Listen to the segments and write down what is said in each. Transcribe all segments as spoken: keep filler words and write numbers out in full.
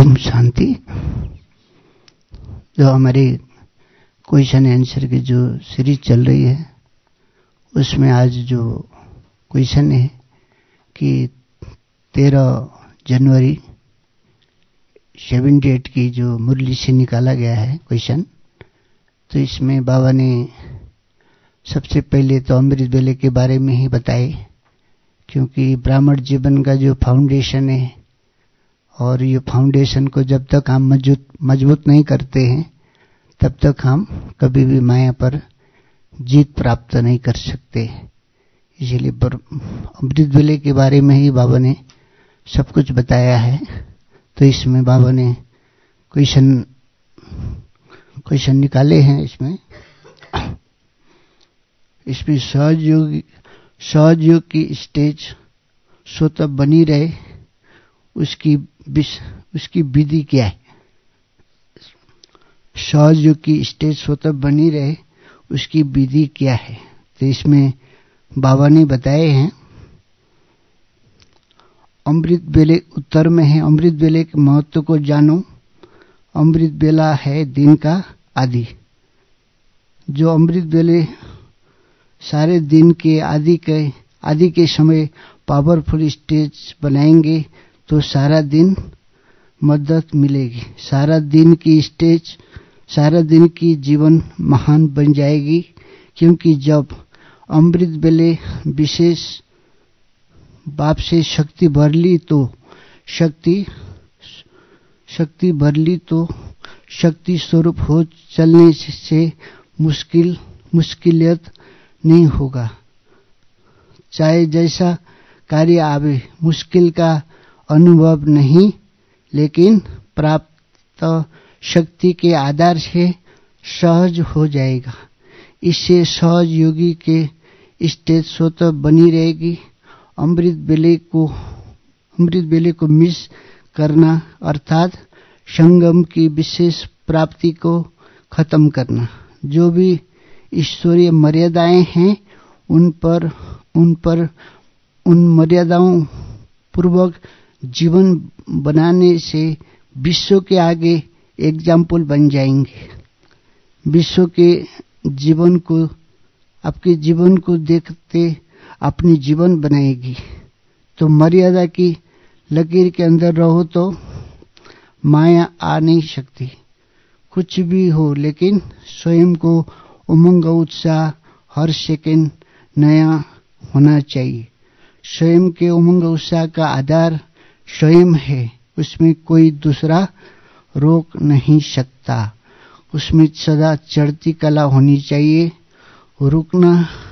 ओम शांति। जो हमारी question answer की जो सीरीज चल रही है उसमें आज जो क्वेश्चन है कि तेरह जनवरी सेवेंटी एट की जो मुरली से निकाला गया है क्वेश्चन, तो इसमें बाबा ने सबसे पहले तो अमृत वेले के बारे में ही बताए, क्योंकि ब्राह्मण जीवन का जो फाउंडेशन है और ये फाउंडेशन को जब तक हम मजबूत मजबूत नहीं करते हैं तब तक हम कभी भी माया पर जीत प्राप्त नहीं कर सकते। इसीलिए अमृत वेले के बारे में ही बाबा ने सब कुछ बताया है। तो इसमें बाबा ने क्वेश्चन क्वेश्चन निकाले हैं। इसमें इसमें सहज योग सहज योग की स्टेज स्वतः बनी रहे, उसकी उसकी विधि क्या है। सहज योग की स्टेज स्वतः बनी रहे उसकी विधि क्या है, तो इसमें बाबा ने बताए हैं। अमृत वेले उत्तर में है, अमृत वेले के महत्व को जानो। अमृत वेला है दिन का आदि। जो अमृत वेले सारे दिन के आदि के आदि के समय पावरफुल स्टेज बनाएंगे तो सारा दिन मदद मिलेगी। सारा दिन की स्टेज, सारा दिन की जीवन महान बन जाएगी, क्योंकि जब अमृत वेले विशेष बाप से शक्ति भर ली तो शक्ति शक्ति भर ली तो शक्ति स्वरूप हो चलने से मुश्किल मुश्किलियत नहीं होगा। चाहे जैसा कार्य आवे मुश्किल का अनुभव नहीं, लेकिन प्राप्त शक्ति के आधार से सहज हो जाएगा। इससे सहज योगी के स्टेज स्वतः बनी रहेगी। अमृत वेले को अमृत वेले को मिस करना अर्थात संगम की विशेष प्राप्ति को खत्म करना। जो भी ईश्वरीय मर्यादाएं हैं उन पर उन पर उन मर्यादाओं पूर्वक जीवन बनाने से विश्व के आगे एग्जाम्पल बन जाएंगे। विश्व के जीवन को आपके जीवन को देखते अपनी जीवन बनाएगी। तो मर्यादा की लकीर के अंदर रहो तो माया आ नहीं सकती। कुछ भी हो, लेकिन स्वयं को उमंग उत्साह हर सेकंड नया होना चाहिए। स्वयं के उमंग उत्साह का आधार स्वयं है, उसमें कोई दूसरा रोक नहीं सकता। उसमें सदा चढ़ती कला होनी चाहिए। रुकना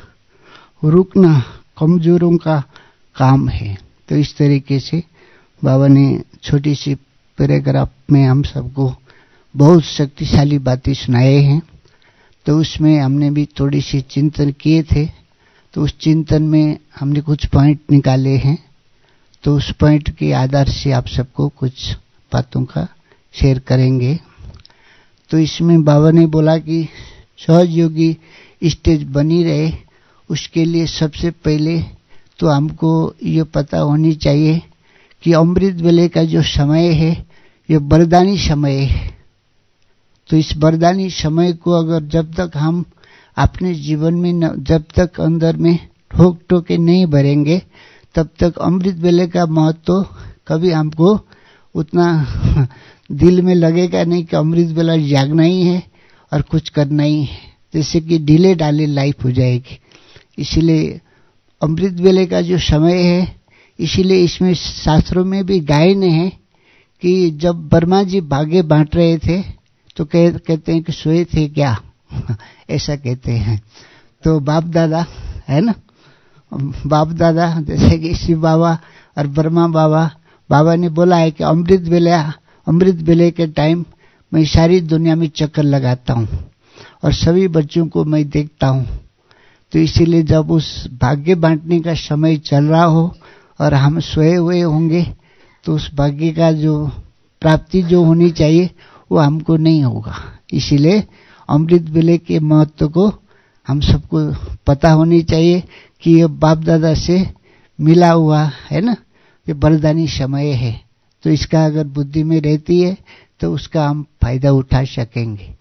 रुकना कमजोरों का काम है। तो इस तरीके से बाबा ने छोटी सी पैराग्राफ में हम सबको बहुत शक्तिशाली बातें सुनाए हैं। तो उसमें हमने भी थोड़ी सी चिंतन किए थे, तो उस चिंतन में हमने कुछ पॉइंट निकाले हैं। तो उस पॉइंट के आधार से आप सबको कुछ बातों का शेयर करेंगे। तो इसमें बाबा ने बोला कि सहज योगी स्टेज बनी रहे, उसके लिए सबसे पहले तो हमको ये पता होनी चाहिए कि अमृत वेले का जो समय है ये वरदानी समय है। तो इस वरदानी समय को अगर जब तक हम अपने जीवन में न, जब तक अंदर में ठोक ठोके नहीं भरेंगे तब तक अमृत वेले का महत्व कभी हमको उतना दिल में लगेगा नहीं कि अमृत वेला जागना ही है और कुछ करना ही है। जैसे कि ढीले ढाले लाइफ हो जाएगी। इसीलिए अमृत वेले का जो समय है, इसीलिए इसमें शास्त्रों में भी गायन है कि जब ब्रह्मा जी भागे बांट रहे थे तो कह, कहते हैं कि सोए थे क्या ऐसा कहते हैं। तो बाप दादा है ना, बाप दादा जैसे कि शिव बाबा और ब्रह्मा बाबा बाबा ने बोला है कि अमृत वेले अमृत वेले के टाइम मैं सारी दुनिया में चक्कर लगाता हूँ और सभी बच्चों को मैं देखता हूँ। तो इसीलिए जब उस भाग्य बांटने का समय चल रहा हो और हम सोए हुए होंगे तो उस भाग्य का जो प्राप्ति जो होनी चाहिए वो हमको नहीं होगा। इसीलिए अमृत वेले के महत्व को हम सबको पता होनी चाहिए कि ये बाप दादा से मिला हुआ है ना, ये वरदानी समय है। तो इसका अगर बुद्धि में रहती है तो उसका हम फायदा उठा सकेंगे।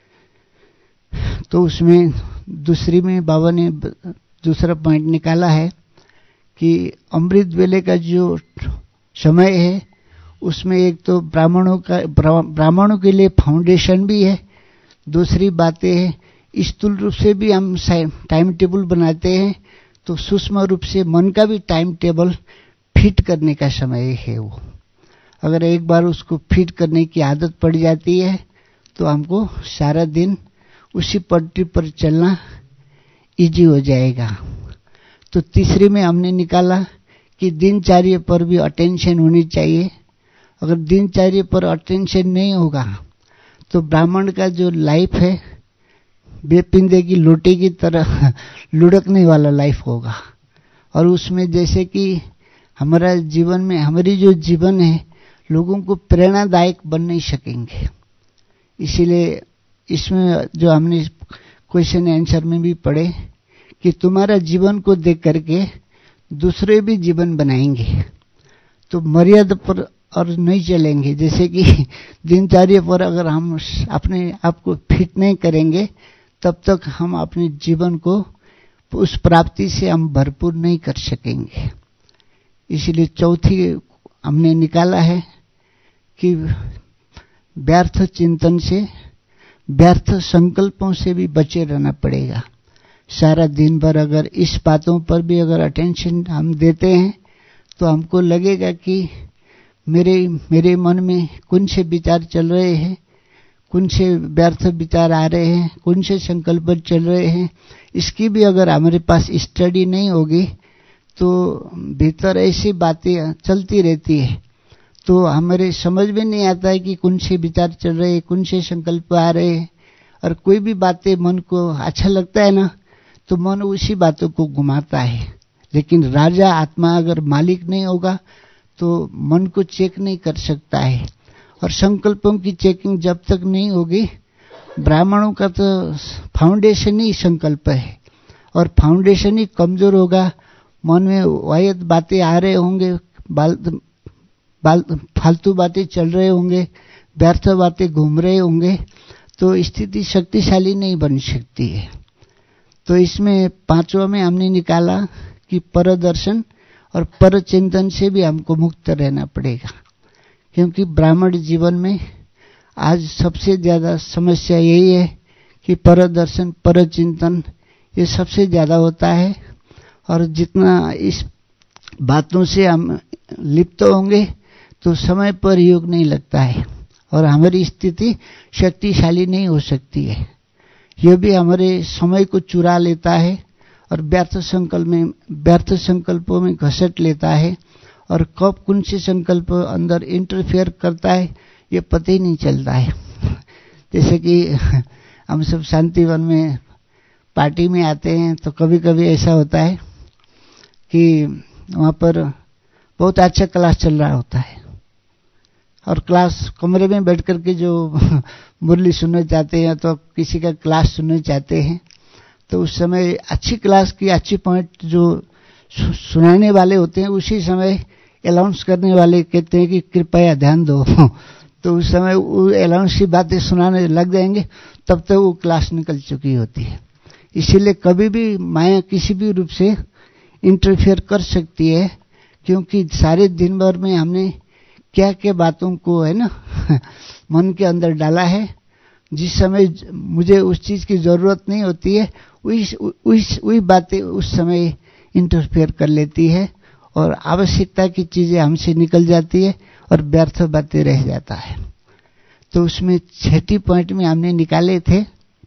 तो उसमें दूसरी में बाबा ने दूसरा पॉइंट निकाला है कि अमृत वेले का जो समय है उसमें एक तो ब्राह्मणों का ब्राह्मणों के लिए फाउंडेशन भी है। दूसरी बातें है स्थूल रूप से भी हम टाइम टेबल बनाते हैं तो सूक्ष्म रूप से मन का भी टाइम टेबल फिट करने का समय है। वो अगर एक बार उसको फिट करने की आदत पड़ जाती है तो हमको सारा दिन उसी पटरी पर चलना इजी हो जाएगा। तो तीसरी में हमने निकाला कि दिनचर्या पर भी अटेंशन होनी चाहिए। अगर दिनचर्या पर अटेंशन नहीं होगा तो ब्राह्मण का जो लाइफ है बेपिंदे की लोटे की तरह लुढ़कने वाला लाइफ होगा। और उसमें जैसे कि हमारा जीवन में हमारी जो जीवन है लोगों को प्रेरणादायक बन नहीं सकेंगे। इसीलिए इसमें जो हमने क्वेश्चन आंसर में भी पढ़े कि तुम्हारा जीवन को देख करके दूसरे भी जीवन बनाएंगे तो मर्यादा पर और नहीं चलेंगे। जैसे कि दिनचर्या पर अगर हम अपने आप को फिट नहीं करेंगे तब तक हम अपने जीवन को उस प्राप्ति से हम भरपूर नहीं कर सकेंगे। इसलिए चौथी हमने निकाला है कि व्यर्थ चिंतन से व्यर्थ संकल्पों से भी बचे रहना पड़ेगा। सारा दिन भर अगर इस बातों पर भी अगर अटेंशन हम देते हैं तो हमको लगेगा कि मेरे मेरे मन में कौन से विचार चल रहे हैं, कौन से व्यर्थ विचार आ रहे हैं, कौन से संकल्प चल रहे हैं। इसकी भी अगर हमारे पास स्टडी नहीं होगी तो भीतर ऐसी बातें चलती रहती है तो हमारे समझ में नहीं आता है कि कौन से विचार चल रहे हैं, कौन से संकल्प आ रहे हैं। और कोई भी बातें मन को अच्छा लगता है ना तो मन उसी बातों को घुमाता है। लेकिन राजा आत्मा अगर मालिक नहीं होगा तो मन को चेक नहीं कर सकता है। और संकल्पों की चेकिंग जब तक नहीं होगी, ब्राह्मणों का तो फाउंडेशन ही संकल्प है और फाउंडेशन ही कमजोर होगा। मन में वायद बातें आ रहे होंगे, बाल, बाल, फालतू बातें चल रहे होंगे, व्यर्थ बातें घूम रहे होंगे तो स्थिति शक्तिशाली नहीं बन सकती है। तो इसमें पांचवा में हमने निकाला कि परदर्शन और परचिंतन से भी हमको मुक्त रहना पड़ेगा। क्योंकि ब्राह्मण जीवन में आज सबसे ज्यादा समस्या यही है कि परदर्शन परचिंतन ये सबसे ज्यादा होता है। और जितना इस बातों से हम लिप्त होंगे तो समय पर योग नहीं लगता है और हमारी स्थिति शक्तिशाली नहीं हो सकती है। यह भी हमारे समय को चुरा लेता है और व्यर्थ संकल्प में व्यर्थ संकल्पों में घसट लेता है। और कब कौन से संकल्प अंदर इंटरफेयर करता है ये पता ही नहीं चलता है। जैसे कि हम सब शांतिवन में पार्टी में आते हैं तो कभी कभी ऐसा होता है कि वहाँ पर बहुत अच्छा क्लास चल रहा होता है और क्लास कमरे में बैठ करके जो मुरली सुनना चाहते हैं तो किसी का क्लास सुनना चाहते हैं तो उस समय अच्छी क्लास की अच्छी पॉइंट जो सुनाने वाले होते हैं उसी समय अनाउंस करने वाले कहते हैं कि कृपया ध्यान दो। तो उस समय वो अनाउंस की बातें सुनाने लग जाएंगे तब तक वो क्लास निकल चुकी होती है। इसीलिए कभी भी माया किसी भी रूप से इंटरफेयर कर सकती है क्योंकि सारे दिन भर में हमने क्या क्या बातों को है ना मन के अंदर डाला है। जिस समय मुझे उस चीज की जरूरत नहीं होती है वही वही बातें उस समय इंटरफेयर कर लेती है और आवश्यकता की चीजें हमसे निकल जाती है और व्यर्थ बातें रह जाता है। तो उसमें छठी पॉइंट में हमने निकाले थे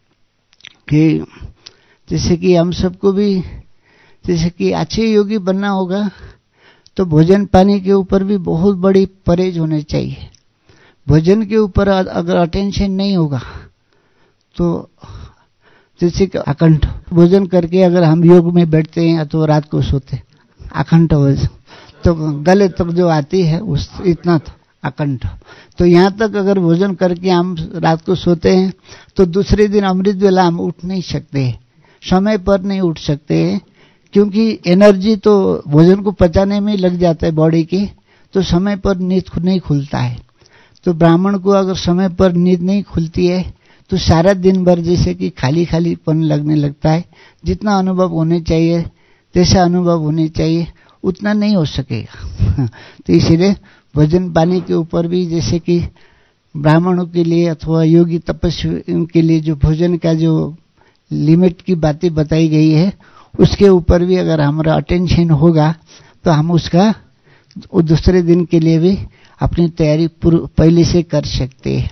कि जैसे कि हम सबको भी जैसे कि अच्छे योगी बनना होगा तो भोजन पानी के ऊपर भी बहुत बड़ी परहेज होनी चाहिए। भोजन के ऊपर अगर अटेंशन नहीं होगा तो जैसे कि अखंड भोजन करके अगर हम योग में बैठते हैं तो रात को सोते अखंड भोजन तो गले तक जो आती है उस इतना तो अखंड। तो यहाँ तक अगर भोजन करके हम रात को सोते हैं तो दूसरे दिन अमृत वेला हम उठ नहीं सकते, समय पर नहीं उठ सकते क्योंकि एनर्जी तो भोजन को पचाने में लग जाता है बॉडी की। तो समय पर नींद नहीं खुलता है। तो ब्राह्मण को अगर समय पर नींद नहीं खुलती है तो सारा दिन भर जैसे कि खाली खालीपन लगने लगता है। जितना अनुभव होने चाहिए, जैसा अनुभव होने चाहिए उतना नहीं हो सकेगा। तो इसीलिए भोजन पानी के ऊपर भी जैसे कि ब्राह्मणों के लिए अथवा योगी तपस्वी के लिए जो भोजन का जो लिमिट की बातें बताई गई है, उसके ऊपर भी अगर हमारा अटेंशन होगा तो हम उसका दूसरे दिन के लिए भी अपनी तैयारी पहले से कर सकते हैं।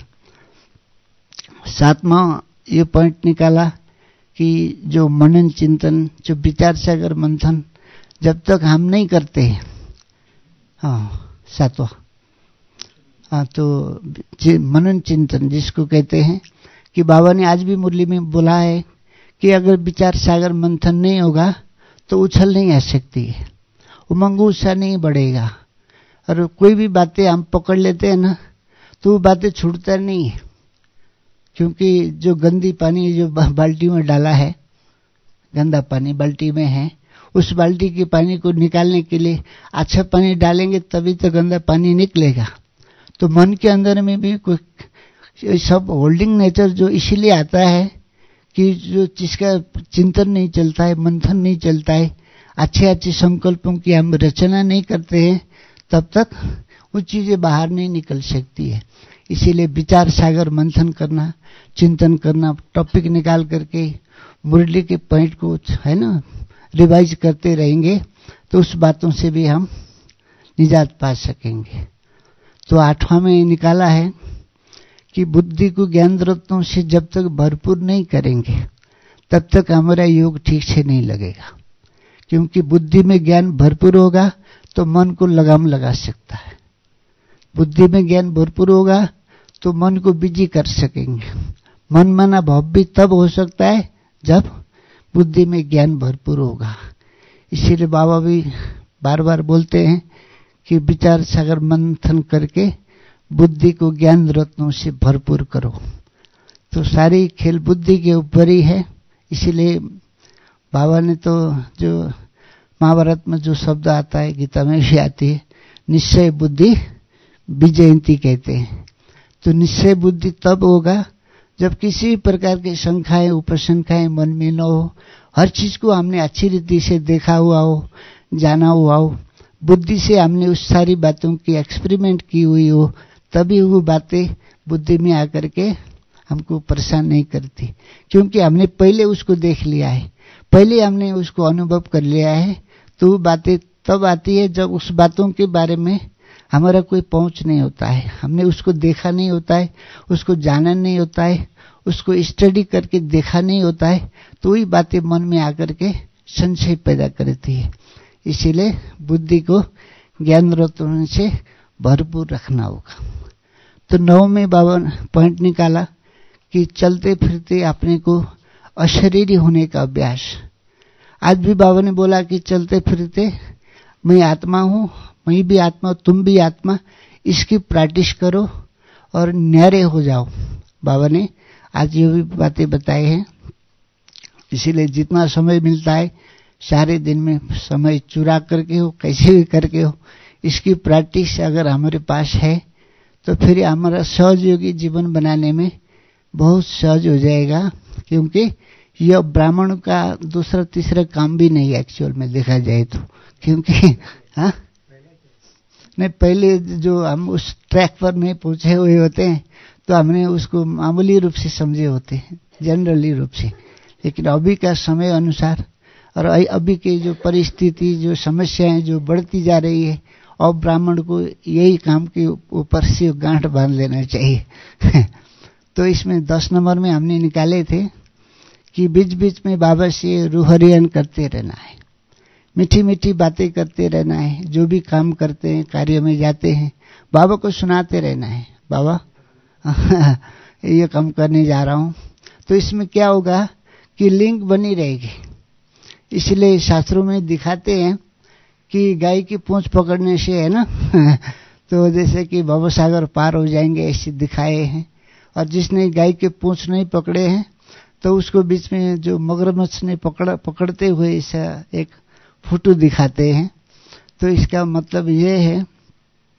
सातवां ये पॉइंट निकाला कि जो मनन चिंतन, जो विचार सागर मंथन जब तक हम नहीं करते हैं, हाँ सातवां, हाँ तो मनन चिंतन जिसको कहते हैं कि बाबा ने आज भी मुरली में बोला है कि अगर विचार सागर मंथन नहीं होगा तो उछल नहीं आ सकती है, उमंग उत्साह नहीं बढ़ेगा। और कोई भी बातें हम पकड़ लेते हैं ना तो वो बातें छूटता नहीं है, क्योंकि जो गंदी पानी जो बाल्टी में डाला है, गंदा पानी बाल्टी में है, उस बाल्टी के पानी को निकालने के लिए अच्छा पानी डालेंगे तभी तो गंदा पानी निकलेगा। तो मन के अंदर में भी कोई सब होल्डिंग नेचर जो इसीलिए आता है कि जो जिसका चिंतन नहीं चलता है, मंथन नहीं चलता है, अच्छे अच्छे संकल्पों की हम रचना नहीं करते हैं, तब तक वो चीजें बाहर नहीं निकल सकती है। इसीलिए विचार सागर मंथन करना, चिंतन करना, टॉपिक निकाल करके मुरली के पॉइंट को है ना रिवाइज करते रहेंगे तो उस बातों से भी हम निजात पा सकेंगे। तो आठवां में निकाला है कि बुद्धि को ज्ञान रत्नों से जब तक भरपूर नहीं करेंगे तब तक हमारा योग ठीक से नहीं लगेगा, क्योंकि बुद्धि में ज्ञान भरपूर होगा तो मन को लगाम लगा सकता है। बुद्धि में ज्ञान भरपूर होगा तो मन को बिजी कर सकेंगे। मन माना भाव भी तब हो सकता है जब बुद्धि में ज्ञान भरपूर होगा। इसीलिए बाबा भी बार बार बोलते हैं कि विचार सागर मंथन करके बुद्धि को ज्ञान रत्नों से भरपूर करो। तो सारी खेल बुद्धि के ऊपर ही है। इसीलिए बाबा ने तो जो महाभारत में जो शब्द आता है, गीता में भी आती है, निश्चय बुद्धि विजयंती कहते हैं। तो निश्चय बुद्धि तब होगा जब किसी प्रकार की शंकाएं उपशंकाएं मन में न हो, हर चीज को हमने अच्छी रीति से देखा हुआ हो, जाना हुआ हो, बुद्धि से हमने उस सारी बातों की एक्सपेरिमेंट की हुई हो, तभी वो बातें बुद्धि में आकर के हमको परेशान नहीं करती, क्योंकि हमने पहले उसको देख लिया है, पहले हमने उसको अनुभव कर लिया है। तो वो बातें तब आती है जब उस बातों के बारे में हमारा कोई पहुंच नहीं होता है, हमने उसको देखा नहीं होता है, उसको जाना नहीं होता है, उसको स्टडी करके देखा नहीं होता है, तो वही बातें मन में आकर के संशय पैदा करती है। इसीलिए बुद्धि को ज्ञान रत्नों से भरपूर रखना होगा। तो नौ में बाबा पॉइंट निकाला कि चलते फिरते अपने को अशरीरी होने का अभ्यास। आज भी बाबा ने बोला कि चलते फिरते मैं आत्मा हूँ, मैं भी आत्मा, तुम भी आत्मा, इसकी प्रैक्टिस करो और न्यारे हो जाओ। बाबा ने आज ये भी बातें बताई हैं। इसीलिए जितना समय मिलता है सारे दिन में समय चुरा करके हो, कैसे भी करके हो, इसकी प्रैक्टिस अगर हमारे पास है तो फिर हमारा सहयोगी जीवन बनाने में बहुत सहज हो जाएगा। क्योंकि यह ब्राह्मण का दूसरा तीसरा काम भी नहीं है एक्चुअल में देखा जाए तो, क्योंकि हाँ नहीं, पहले जो हम उस ट्रैक पर नहीं पहुंचे हुए होते हैं तो हमने उसको मामूली रूप से समझे होते हैं, जनरली रूप से। लेकिन अभी का समय अनुसार और अभी की जो परिस्थिति, जो समस्याएं जो बढ़ती जा रही है, और ब्राह्मण को यही काम के ऊपर से गांठ बांध लेना चाहिए। तो इसमें दस नंबर में हमने निकाले थे कि बीच बीच में बाबा से रूहरियन करते रहना है, मीठी मीठी बातें करते रहना है, जो भी काम करते हैं, कार्य में जाते हैं, बाबा को सुनाते रहना है, बाबा ये काम करने जा रहा हूँ। तो इसमें क्या होगा कि लिंक बनी रहेगी। इसलिए शास्त्रों में दिखाते हैं कि गाय की पूंछ पकड़ने से है ना तो जैसे कि भवसागर पार हो जाएंगे, ऐसे दिखाए हैं। और जिसने गाय के पूंछ नहीं पकड़े हैं तो उसको बीच में जो मगरमच्छ ने पकड़ पकड़ते हुए ऐसा एक फोटो दिखाते हैं। तो इसका मतलब ये है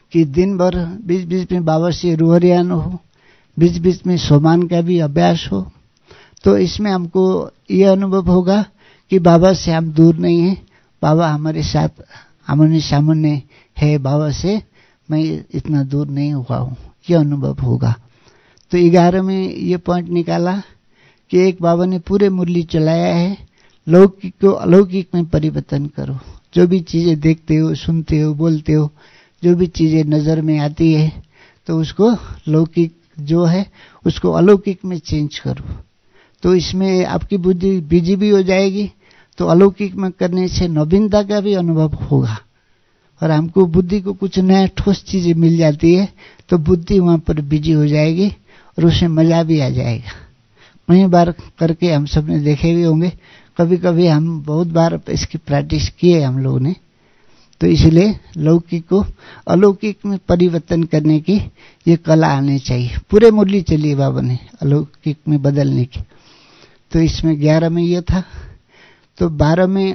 कि दिन भर बीच बीच में बाबा से रूहरियान हो, बीच बीच में सोमान का भी अभ्यास हो, तो इसमें हमको ये अनुभव होगा कि बाबा से हम दूर नहीं हैं, बाबा हमारे साथ आमने सामने है, बाबा से मैं इतना दूर नहीं हुआ हूँ, ये अनुभव होगा। तो ग्यारह में ये पॉइंट निकाला कि एक बाबा ने पूरे मुरली चलाया है, लौकिक को अलौकिक में परिवर्तन करो। जो भी चीजें देखते हो, सुनते हो, बोलते हो, जो भी चीजें नजर में आती है तो उसको लौकिक जो है उसको अलौकिक में चेंज करो। तो इसमें आपकी बुद्धि बिजी भी हो जाएगी, तो अलौकिक में करने से नवीनता का भी अनुभव होगा और हमको बुद्धि को कुछ नया ठोस चीजें मिल जाती है तो बुद्धि वहां पर बिजी हो जाएगी और उसमें मजा भी आ जाएगा। कई बार करके हम सब ने देखे भी होंगे, कभी कभी हम बहुत बार इसकी प्रैक्टिस किए हम लोगों ने। तो इसलिए लौकिक को अलौकिक में परिवर्तन करने की ये कला आनी चाहिए। पूरे मुरली चली बाबा ने अलौकिक में बदलने की। तो इसमें ग्यारह में ये था। तो बारह में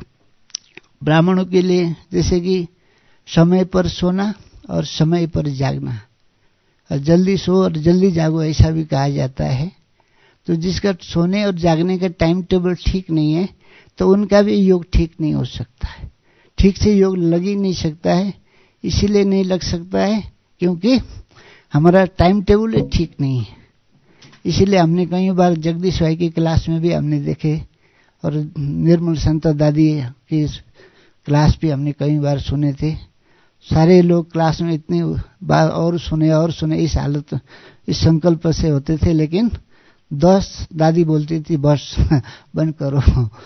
ब्राह्मणों के लिए जैसे कि समय पर सोना और समय पर जागना, और जल्दी सो और जल्दी जागो ऐसा भी कहा जाता है। तो जिसका सोने और जागने का टाइम टेबल ठीक नहीं है तो उनका भी योग ठीक नहीं हो सकता है, ठीक से योग लग ही नहीं सकता है। इसीलिए नहीं लग सकता है क्योंकि हमारा टाइम टेबल ठीक नहीं है। इसीलिए हमने कई बार जगदीश भाई की क्लास में भी हमने देखे और निर्मल संत दादी की क्लास भी हमने कई बार सुने थे। सारे लोग क्लास में इतने बार और सुने और सुने इस हालत इस संकल्प से होते थे, लेकिन दस दादी बोलती थी बस बंद करो।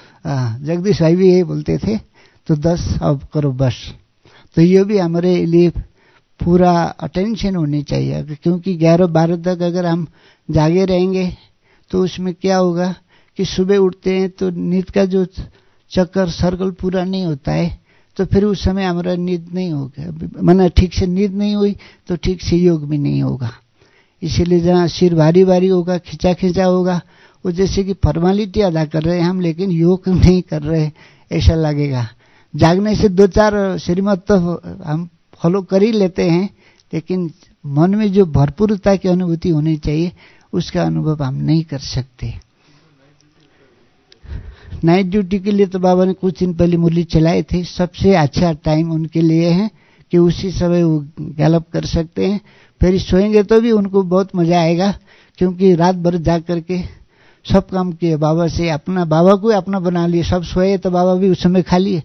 जगदीश भाई भी यही बोलते थे, तो दस अब करो बस। तो ये भी हमारे लिए पूरा अटेंशन होनी चाहिए, क्योंकि ग्यारह बारह तक अगर हम जागे रहेंगे तो उसमें क्या होगा कि सुबह उठते हैं तो नींद का जो चक्कर सर्कल पूरा नहीं होता है, तो फिर उस समय हमारा नींद नहीं होगा, माना ठीक से नींद नहीं हुई तो ठीक से योग भी नहीं होगा। इसीलिए जहाँ सिर भारी भारी होगा, खिंचा खिंचा होगा, वो जैसे कि फॉर्मेलिटी अदा कर रहे हैं हम, लेकिन योग नहीं कर रहे ऐसा लगेगा। जागने से दो चार श्रीमत तो हम फॉलो कर ही लेते हैं, लेकिन मन में जो भरपूरता की अनुभूति होनी चाहिए उसका अनुभव हम नहीं कर सकते। नाइट ड्यूटी के लिए तो बाबा ने कुछ दिन पहले मुरली चलाए थे। सबसे अच्छा टाइम उनके लिए है कि उसी समय वो गैलप कर सकते हैं। फिर सोएंगे तो भी उनको बहुत मजा आएगा, क्योंकि रात भर जाग करके सब काम किए, बाबा से अपना बाबा को अपना बना लिए। सब सोए तो बाबा भी उस समय खा लिए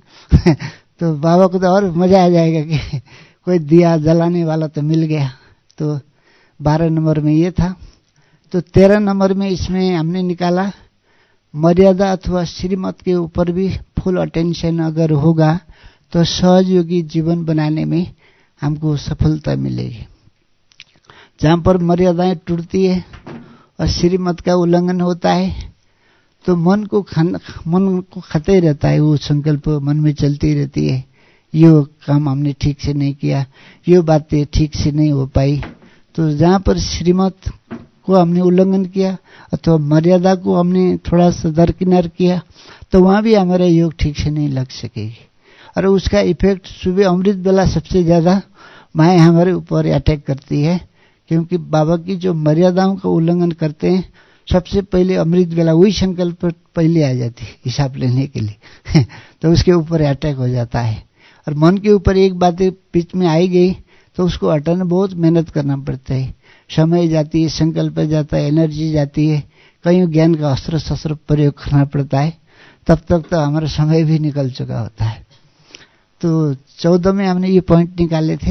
तो बाबा को तो और मजा आ जाएगा कि कोई दिया जलाने वाला तो मिल गया। तो बारह नंबर में ये था। तो तेरह नंबर में इसमें हमने निकाला मर्यादा अथवा श्रीमत के ऊपर भी फुल अटेंशन अगर होगा तो सहयोगी जीवन बनाने में हमको सफलता मिलेगी। जहाँ पर मर्यादाएं टूटती है और श्रीमत का उल्लंघन होता है तो मन को मन को खाते रहता है, वो संकल्प मन में चलती रहती है, ये काम हमने ठीक से नहीं किया, ये बातें ठीक से नहीं हो पाई। तो जहाँ पर श्रीमत को हमने उल्लंघन किया अथवा मर्यादा को हमने थोड़ा सा दरकिनार किया तो वहाँ भी हमारा योग ठीक से नहीं लग सकेगी। और उसका इफेक्ट सुबह अमृत बेला सबसे ज्यादा माया हमारे ऊपर अटैक करती है, क्योंकि बाबा की जो मर्यादाओं का उल्लंघन करते हैं सबसे पहले अमृत बेला वही संकल्प पहले आ जाती है हिसाब लेने के लिए तो उसके ऊपर अटैक हो जाता है। और मन के ऊपर एक बात बीच में आई गई तो उसको हटाना बहुत मेहनत करना पड़ता है। समय जाती है, संकल्प जाता है, एनर्जी जाती है, कहीं ज्ञान का अस्त्र शस्त्र प्रयोग करना पड़ता है, तब तक तो हमारा समय भी निकल चुका होता है। तो चौदह में हमने ये पॉइंट निकाले थे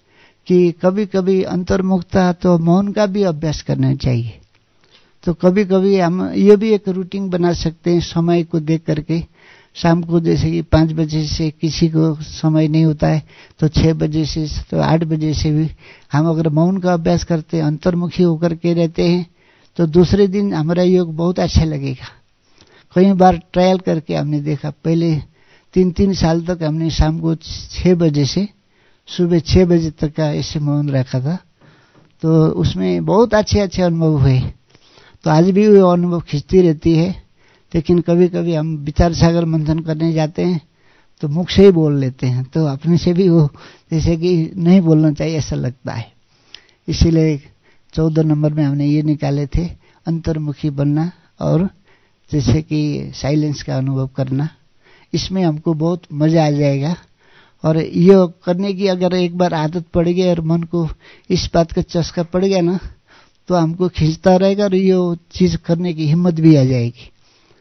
कि कभी कभी अंतर्मुखता तो मौन का भी अभ्यास करना चाहिए। तो कभी कभी हम ये भी एक रूटीन बना सकते हैं समय को देख करके। शाम को जैसे कि पाँच बजे से किसी को समय नहीं होता है तो छह बजे से तो आठ बजे से भी हम अगर मौन का अभ्यास करते हैं, अंतर्मुखी होकर के रहते हैं, तो दूसरे दिन हमारा योग बहुत अच्छा लगेगा। कई बार ट्रायल करके हमने देखा, पहले तीन तीन साल तक हमने शाम को छह बजे से सुबह छह बजे तक का ऐसे मौन रखा था, तो उसमें बहुत अच्छे अच्छे अनुभव हुए। तो आज भी वो अनुभव खिंचती रहती है। लेकिन कभी कभी हम विचार सागर मंथन करने जाते हैं तो मुख से ही बोल लेते हैं, तो अपने से भी वो जैसे कि नहीं बोलना चाहिए ऐसा लगता है। इसीलिए चौदह नंबर में हमने ये निकाले थे, अंतर्मुखी बनना और जैसे कि साइलेंस का अनुभव करना। इसमें हमको बहुत मजा आ जाएगा। और ये करने की अगर एक बार आदत पड़ गई और मन को इस बात का चस्का पड़ गया ना, तो हमको खींचता रहेगा और ये चीज करने की हिम्मत भी आ जाएगी।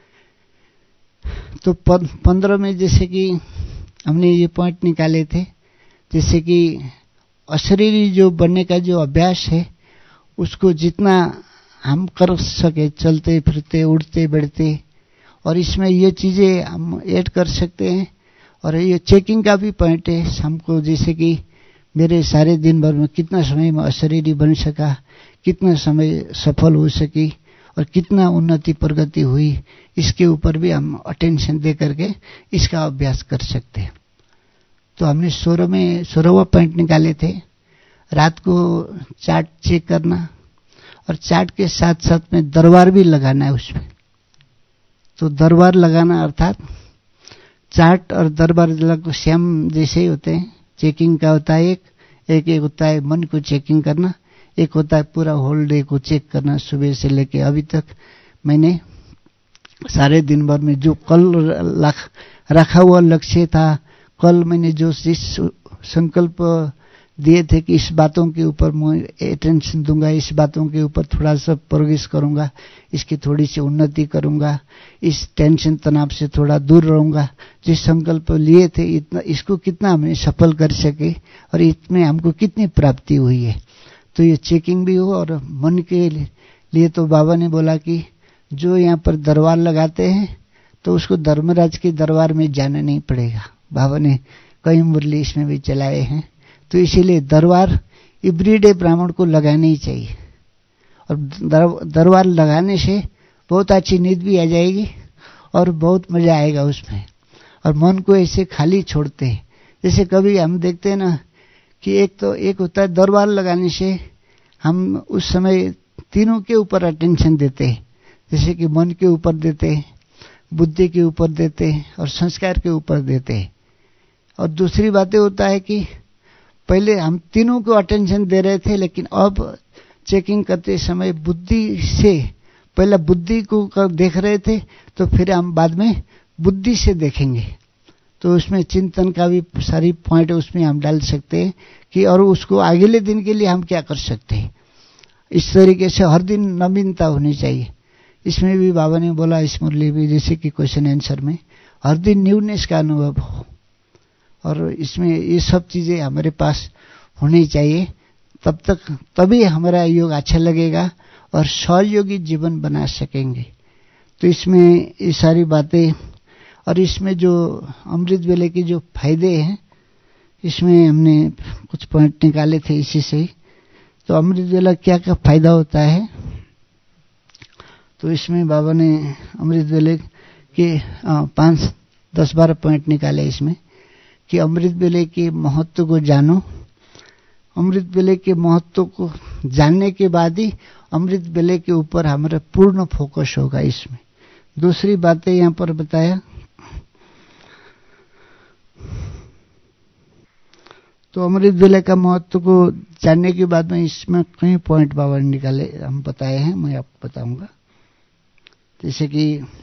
तो पंद्रह में जैसे कि हमने ये पॉइंट निकाले थे, जैसे कि अशरीरी जो बनने का जो अभ्यास है उसको जितना हम कर सके, चलते फिरते उठते बैठते, और इसमें ये चीजें हम ऐड कर सकते हैं। और ये चेकिंग का भी पॉइंट है हमको, जैसे कि मेरे सारे दिन भर में कितना समय में अशरीरी बन सका, कितना समय सफल हो सकी और कितना उन्नति प्रगति हुई, इसके ऊपर भी हम अटेंशन दे करके इसका अभ्यास कर सकते हैं। तो हमने सोलह में सोलहवां पॉइंट निकाले थे, रात को चार्ट चेक करना और चार्ट के साथ साथ में दरबार भी लगाना है उसमें। तो दरबार लगाना अर्थात चार्ट और दरबार लगभग सेम जैसे ही होते हैं। चेकिंग का होता है एक एक एक होता है मन को चेकिंग करना, एक होता है पूरा होल डे को चेक करना, सुबह से लेके अभी तक मैंने सारे दिन भर में जो कल रखा हुआ लक्ष्य था, कल मैंने जो जिस संकल्प दिए थे कि इस बातों के ऊपर मैं अटेंशन दूंगा, इस बातों के ऊपर थोड़ा सा प्रोग्रेस करूंगा, इसकी थोड़ी सी उन्नति करूंगा, इस टेंशन तनाव से थोड़ा दूर रहूंगा, जिस संकल्प लिए थे इतना इसको कितना हमने सफल कर सके और इसमें हमको कितनी प्राप्ति हुई है। तो ये चेकिंग भी हो। और मन के लिए तो बाबा ने बोला कि जो यहाँ पर दरबार लगाते हैं तो उसको धर्मराज के दरबार में जाना नहीं पड़ेगा। बाबा ने कई मुरली इसमें भी चलाए हैं। तो इसीलिए दरबार एवरीडे ब्राह्मण को लगाना ही चाहिए। और दरबार लगाने से बहुत अच्छी नींद भी आ जाएगी और बहुत मजा आएगा उसमें। और मन को ऐसे खाली छोड़ते हैं। जैसे कभी हम देखते हैं ना कि एक तो एक होता है दरबार लगाने से हम उस समय तीनों के ऊपर अटेंशन देते हैं, जैसे कि मन के ऊपर देते हैं, बुद्धि के ऊपर देते हैं और संस्कार के ऊपर देते हैं। और दूसरी बातें होता है कि पहले हम तीनों को अटेंशन दे रहे थे, लेकिन अब चेकिंग करते समय बुद्धि से पहले बुद्धि को देख रहे थे, तो फिर हम बाद में बुद्धि से देखेंगे। तो उसमें चिंतन का भी सारी पॉइंट उसमें हम डाल सकते हैं कि और उसको अगले दिन के लिए हम क्या कर सकते हैं। इस तरीके से हर दिन नवीनता होनी चाहिए। इसमें भी बाबा ने बोला इस मुरली भी, जैसे कि क्वेश्चन आंसर में हर दिन न्यूनेस का अनुभव हो, और इसमें ये सब चीजें हमारे पास होनी चाहिए। तब तक तभी हमारा योग अच्छा लगेगा और सहयोगी जीवन बना सकेंगे। तो इसमें ये सारी बातें, और इसमें जो अमृत वेले के जो फायदे हैं, इसमें हमने कुछ पॉइंट निकाले थे इसी से। तो अमृत वेला क्या क्या फायदा होता है, तो इसमें बाबा ने अमृत वेले के पांच दस बारह पॉइंट निकाले इसमें कि अमृत वेले के महत्व को जानो। अमृत वेले के महत्व को जानने के बाद ही अमृत वेले के ऊपर हमारा पूर्ण फोकस होगा। इसमें दूसरी बातें यहाँ पर बताया, तो अमृत वेले का महत्व को जानने के बाद में इसमें कई पॉइंट बाबा ने निकाले, हम बताए हैं, मैं आपको बताऊंगा। जैसे कि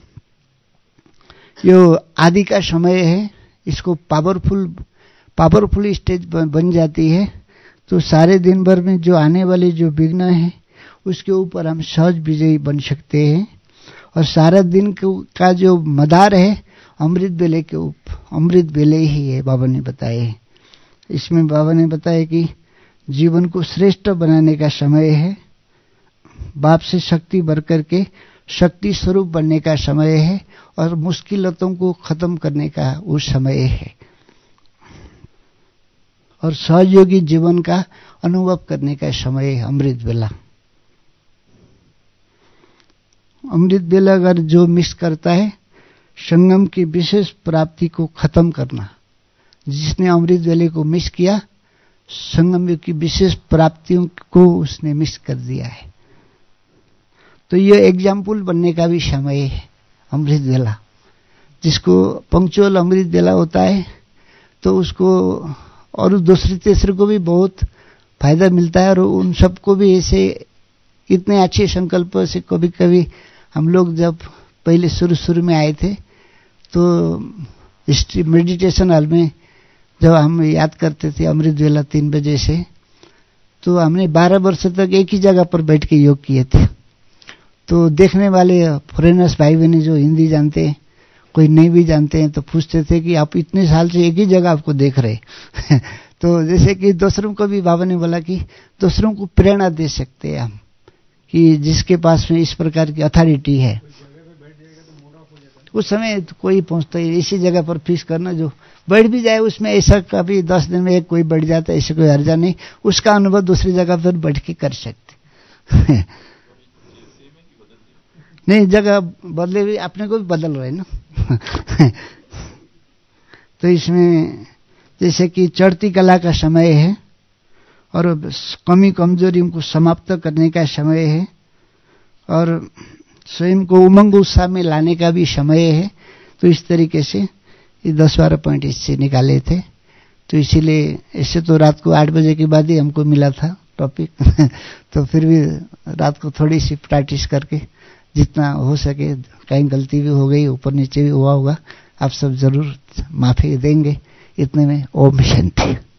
यो आदि का समय है, इसको पावरफुल पावरफुल स्टेज बन जाती है, तो सारे दिन भर में जो आने वाले जो विघ्न है उसके ऊपर हम सहज विजयी बन सकते हैं। और सारा दिन का जो मदार है अमृत वेले के ऊपर, अमृत वेले ही है, बाबा ने बताए। इसमें बाबा ने बताया कि जीवन को श्रेष्ठ बनाने का समय है, बाप से शक्ति भर करके शक्ति स्वरूप बनने का समय है, और मुश्किलों को खत्म करने का वो समय है, और सहयोगी जीवन का अनुभव करने का समय है अमृत वेला। अमृत वेला अगर जो मिस करता है, संगम की विशेष प्राप्ति को खत्म करना। जिसने अमृत वेले को मिस किया, संगम की विशेष प्राप्तियों को उसने मिस कर दिया है। तो ये एग्जाम्पल बनने का भी समय है अमृत वेला। जिसको पंक्चुअल अमृत बेला होता है तो उसको और दूसरे तीसरे को भी बहुत फायदा मिलता है। और उन सबको भी ऐसे इतने अच्छे संकल्प से कभी कभी हम लोग जब पहले शुरू शुरू में आए थे तो हिस्ट्री मेडिटेशन हॉल में जब हम याद करते थे अमृत बेला तीन बजे से, तो हमने बारह वर्ष तक एक ही जगह पर बैठ के योग किए थे। तो देखने वाले फॉरेनर्स भाई बहन जो हिंदी जानते हैं, कोई नहीं भी जानते हैं, तो पूछते थे कि आप इतने साल से एक ही जगह आपको देख रहे तो जैसे कि दूसरों को भी बाबा ने बोला कि दूसरों को प्रेरणा दे सकते हैं हम, कि जिसके पास में इस प्रकार की अथॉरिटी है उस समय तो कोई पहुंचता है। इसी जगह पर फिक्स करना, जो बैठ भी जाए उसमें ऐसा कभी दस दिन में एक कोई बैठ जाता है, ऐसे कोई हर्जा नहीं, उसका अनुभव दूसरी जगह पर बैठ के कर सकते नहीं, जगह बदले भी अपने को भी बदल रहे ना तो इसमें जैसे कि चढ़ती कला का समय है और कमी कमजोरी को समाप्त करने का समय है और स्वयं को उमंग उत्साह में लाने का भी समय है। तो इस तरीके से ये दस बारह पॉइंट इससे निकाले थे। तो इसीलिए ऐसे तो रात को आठ बजे के बाद ही हमको मिला था टॉपिक तो फिर भी रात को थोड़ी सी प्रैक्टिस करके जितना हो सके, कहीं गलती भी हो गई, ऊपर नीचे भी हुआ होगा, आप सब जरूर माफी देंगे। इतने में ओम शांति।